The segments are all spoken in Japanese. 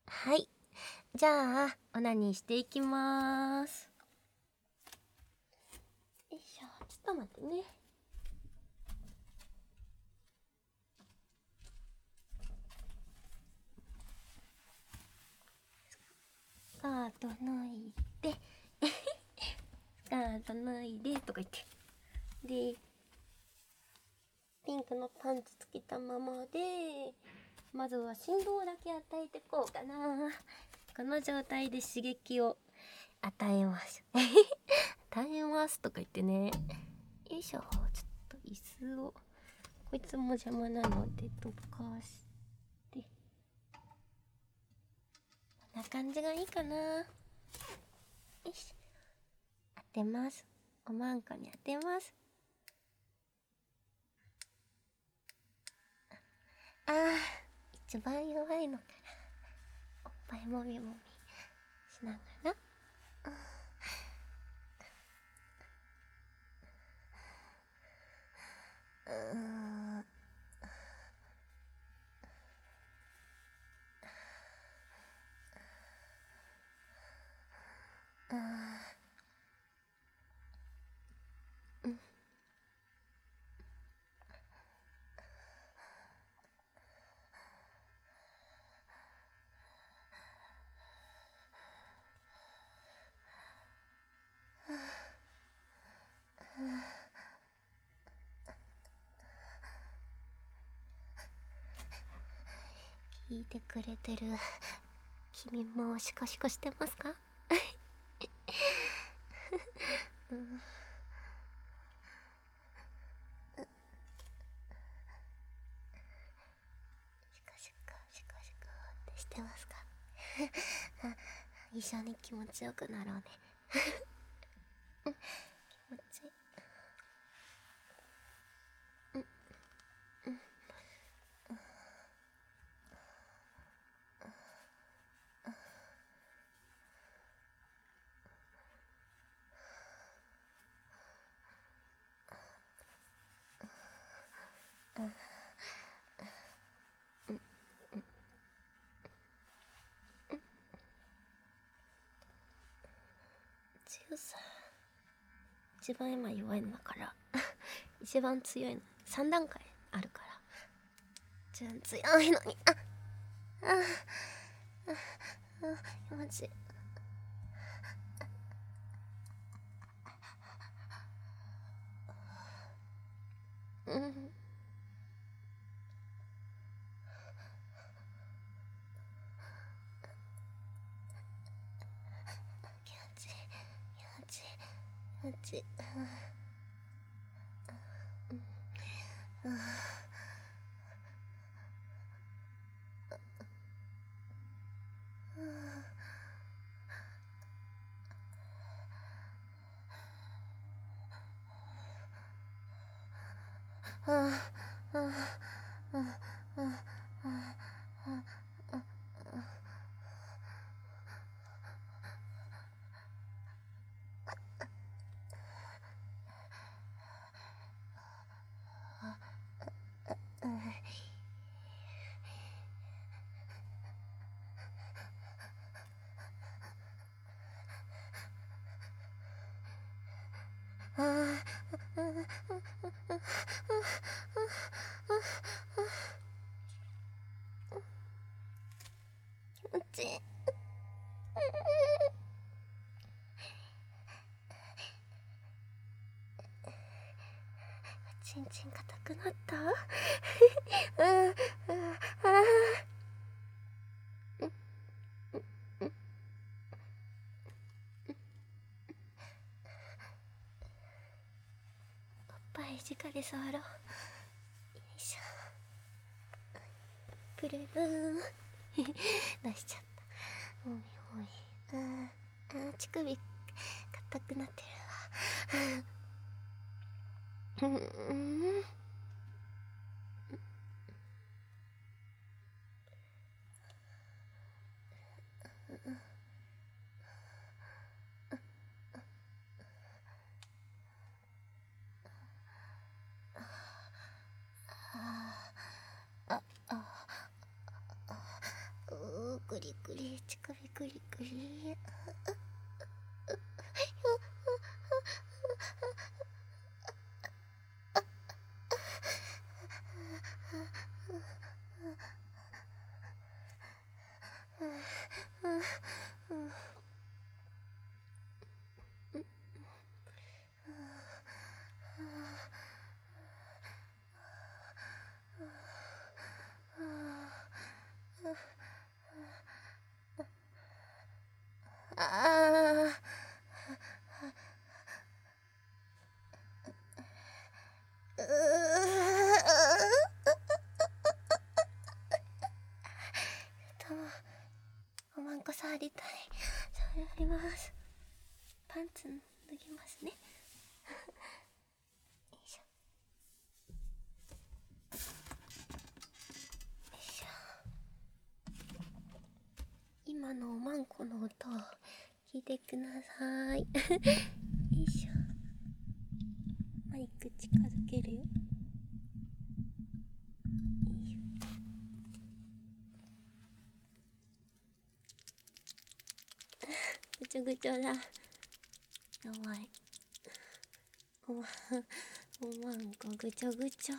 はい、じゃあオナニーしていきまーす。よいしょ、ちょっと待ってね。スカート脱いでスカート脱いでとか言って、でピンクのパンツつけたままで、まずは振動だけ与えてこうかな。この状態で刺激を与えます与えますとか言ってね。よいしょ、ちょっと椅子を、こいつも邪魔なのでどかして、こんな感じがいいかな。よし、当てます。おまんこに当てます。あー、一番弱いのからおっぱいもみもみしながら、聞いてくれてる君もシコシコしてますか？シコシコシコシコってしてますか？一緒に気持ちよくなろうね。気持ちいい。強さ一番今弱いのだから一番強いの3段階あるから、一番強いのに、気持ちいい。気持ちいい気持ちいい気持ちいい。気持ちいい。ちんちん硬くなった。おっぱい直で触ろう。よいしょ。プルルーン出しちゃった。おいおい、乳首硬くなってるわ。ぐくりくり、乳首くりくり。ああ。おまんこ触りたい。触ります。パンツ脱ぎますね。よいしょ。よいしょ。今のおまんこの音聞いてください。よいしょ。マイク近づけるよ。ぐちょぐちょだ。やばい。おまんこぐちょぐちょ。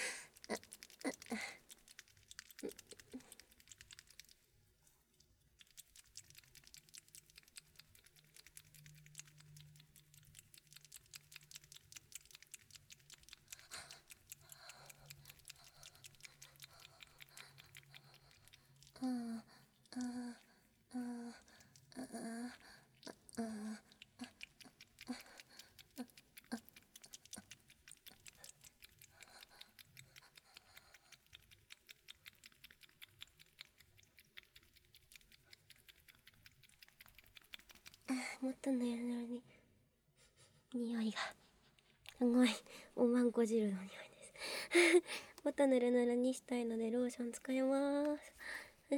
もっとぬるぬるに匂いがすごいおまんこ汁の匂いです。もっとぬるぬるにしたいのでローション使います。よ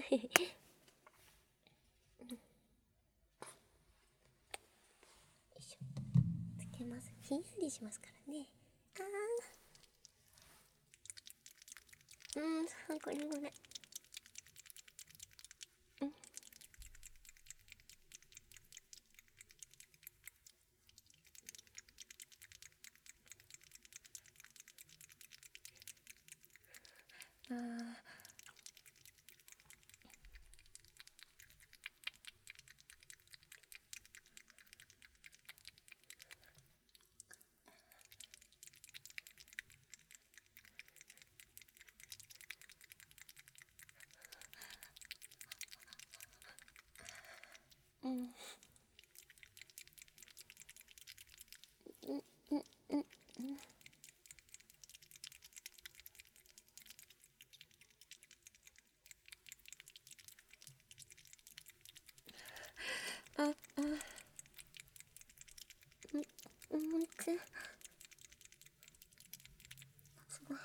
いしょ。つけます。ひんやりしますからね。これごめん。すごい。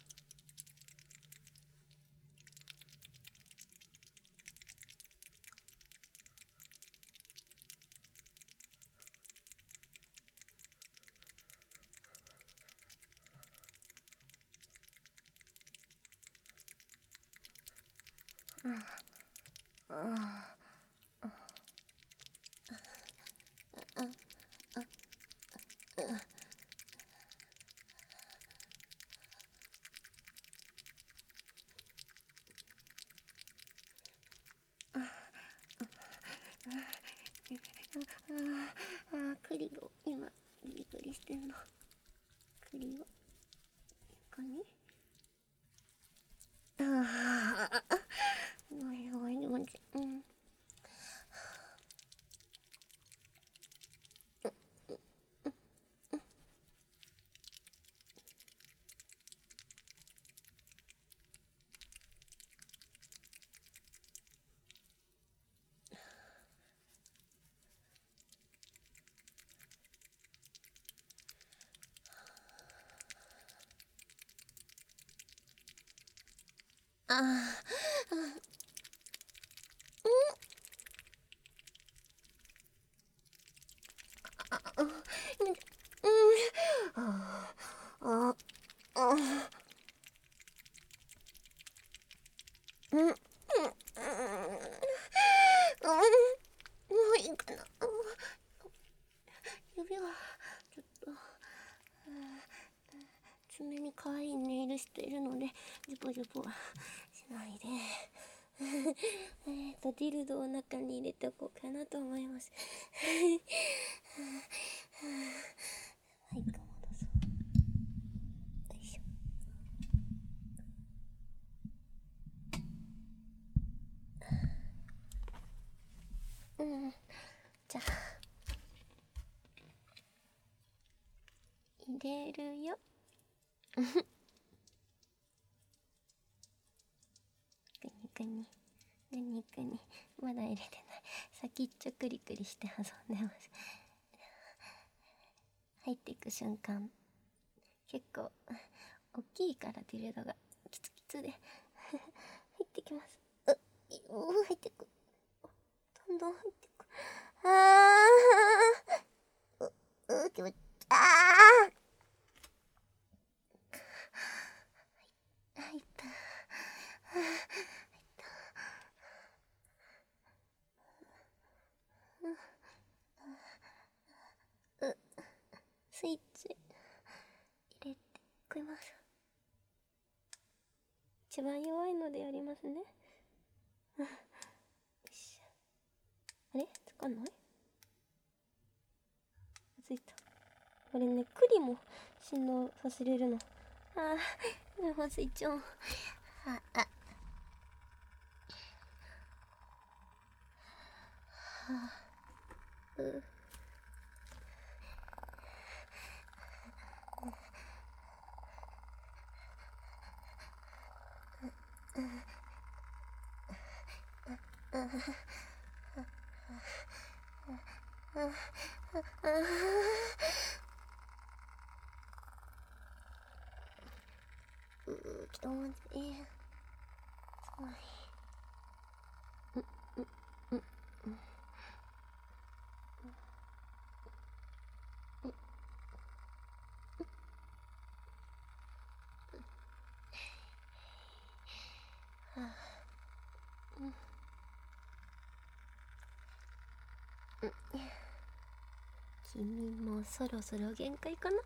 栗を今グリグリしてんの。栗をここにごめんごめんごめん。 ルボはしないでディルドを中に入れておこうかなと思いますマイク戻そう。よいしょ。じゃあ入れるよくにまだ入れてない。先っちょクリクリして遊んでます。入っていく瞬間結構大きいからディルドがキツキツで入ってきます。入ってく。どんどん入ってく。気持ち入った。スイッチ入れてくれます。一番弱いのでやりますね。よし。あれつかない？ついた。これね、栗も振動させれるの。スイッチオン。ちょっと待って、すごい。君もそろそろ限界かな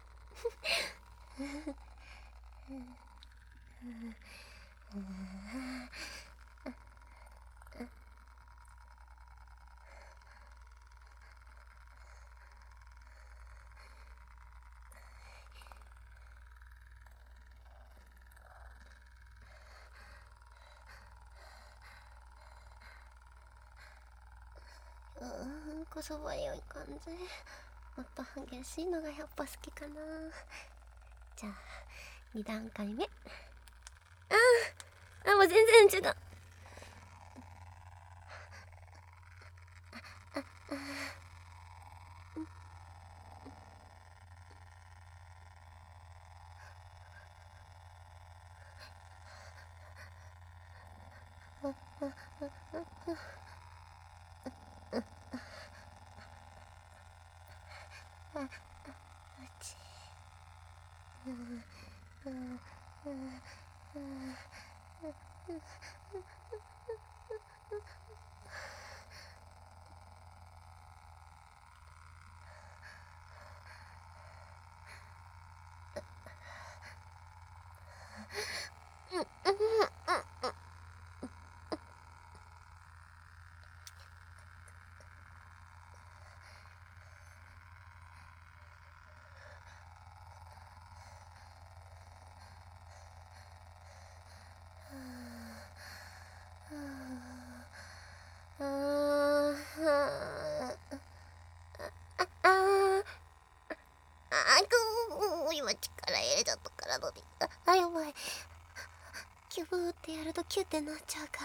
こそばよい感じ。もっと激しいのがやっぱ好きかな。じゃあ2段階目。もう全然違う。今力入れちゃったからので、やばい。キュブーってやるとキュってなっちゃうから。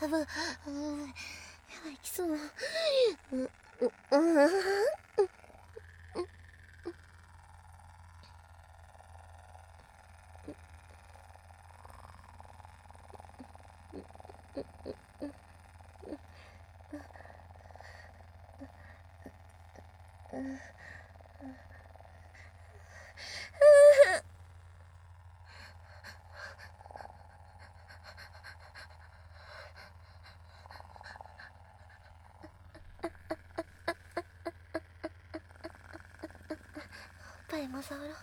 ぶ、やばい、きそう。パイマサウロ。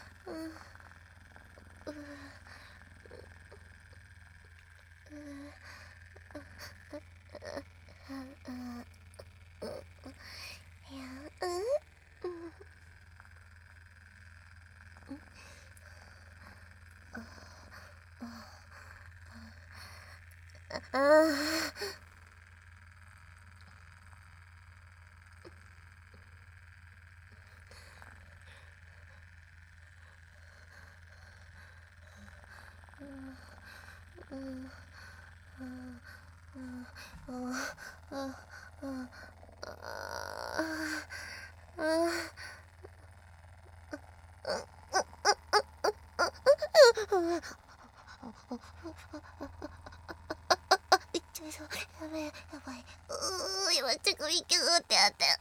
いっちゃいそう。やばいやばい。今ちょっと息をってあったよ。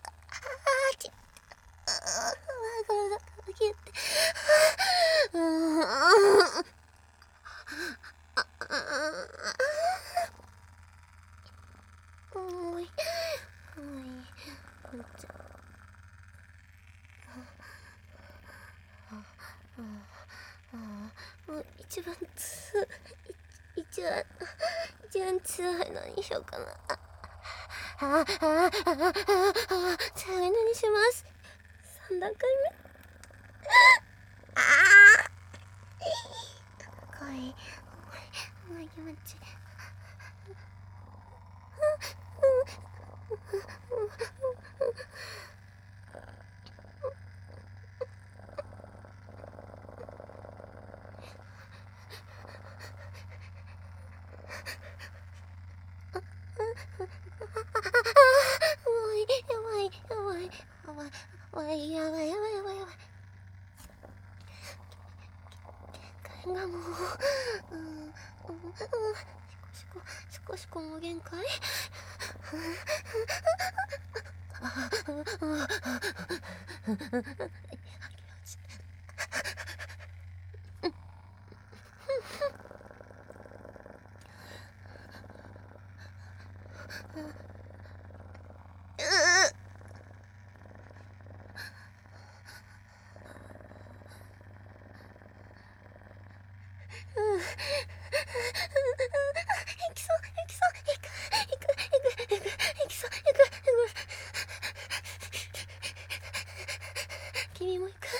体消えて。おいこんちゃん。もう一番辛いのにしようかな。最後にします。3段階目。かわいい。気持ちいい。やばい。がもう、少しもう限界。君も行く。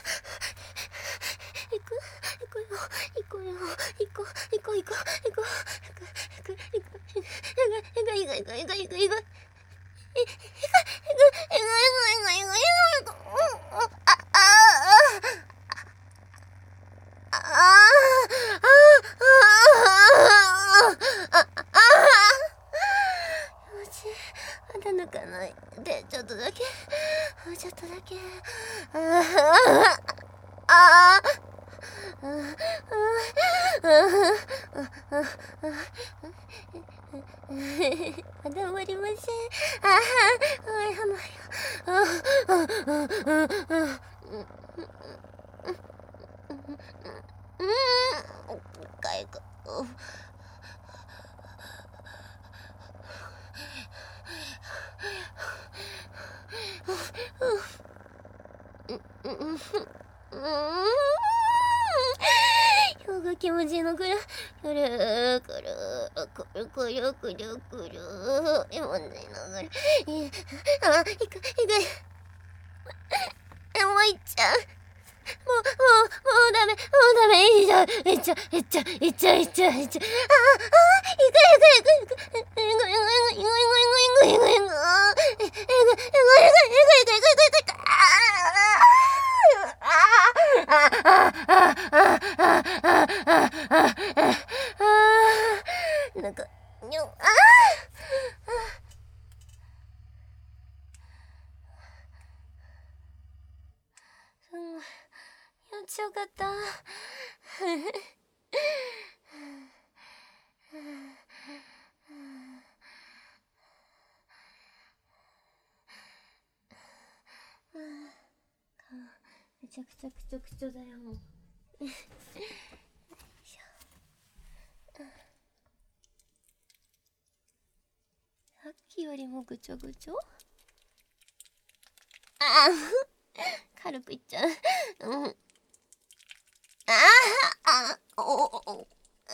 まだ抜かないで、ちょっとだけ。まだ終わりません。今日が気持ちいいのくる。くる今ねながら。いく。もういっちゃう。もうダメ。いっちゃう。いく。なんか、 緒型。めちゃくちゃくちょくちょだよもう。さっきよりもぐちょぐちょ。ああ軽くいっちゃう。うん。ああおお。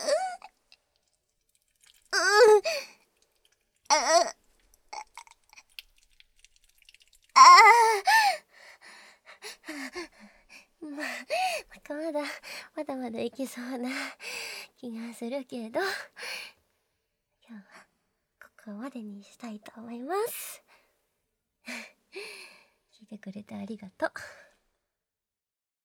まだまだいけそうな気がするけど、今日はここまでにしたいと思います。聞いてくれてありがとう。